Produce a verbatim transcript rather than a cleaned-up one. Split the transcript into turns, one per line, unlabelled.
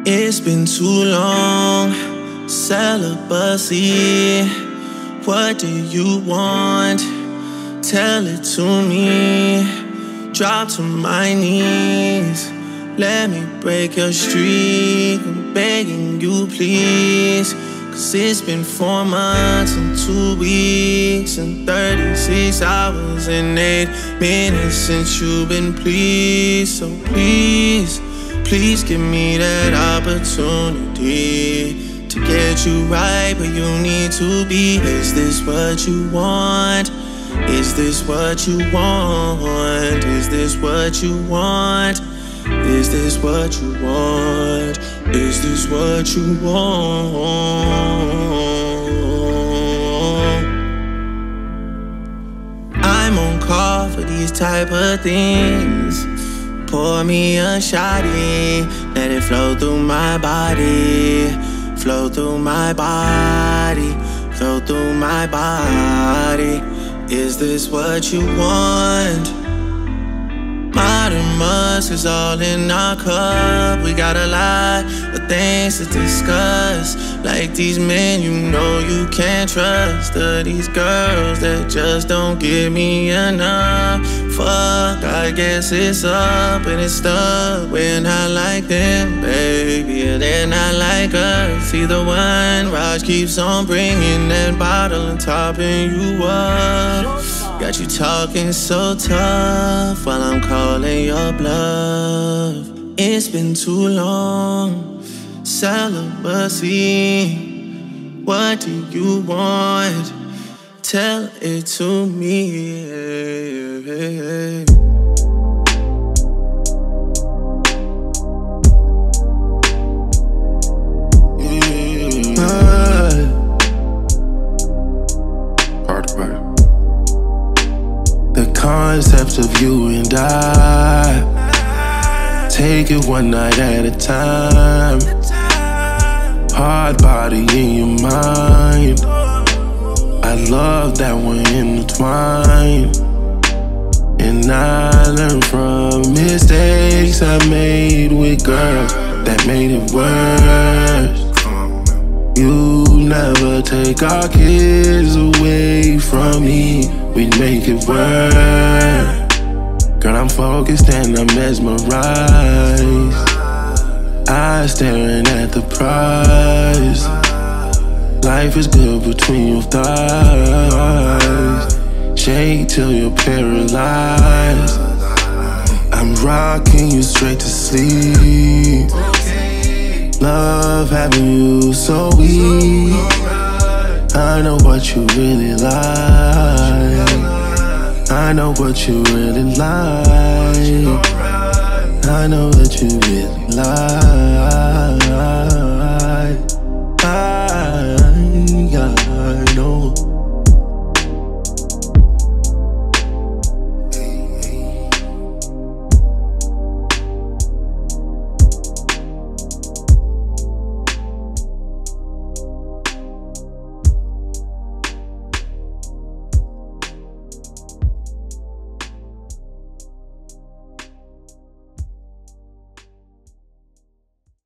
It's been too long, celibacy. What do you want? Tell it to me. Drop to my knees. Let me break your streak. I'm begging you, please. Cause it's been four months and two weeks and thirty-six hours and eight minutes since you've been pleased. So please, please give me that opportunity to get you right where you need to be. Is this what you want? Is this what you want? Is this what you want? Is this what you want? Is this what you want? I'm on call for these type of things. Pour me a shotty, let it flow through my body. Flow through my body, flow through my body. Is this what you want? Modern Musk is all in our cup. We got a lot of things to discuss. Like these men you know you can't trust, or these girls that just don't give me enough. Fuck, I guess it's up and it's stuck. We're not like them, baby, and they're not like us. Either one, Raj keeps on bringing that bottle and topping you up. Got you talking so tough while I'm calling your bluff. It's been too long, celibacy. What do you want? Tell it to me.
The concept of you and I, take it one night at a time. Hard body in your mind, I love that we're intertwined. And I learned from mistakes I made with girls that made it worse. You never take our kids away from me, we'd make it work. Girl, I'm focused and I'm mesmerized. Eyes staring at the prize. Life is good between your thighs. Shake till you're paralyzed. I'm rocking you straight to sleep. Love having you so weak. I know what you really like. I know what you really like. I know that you really like.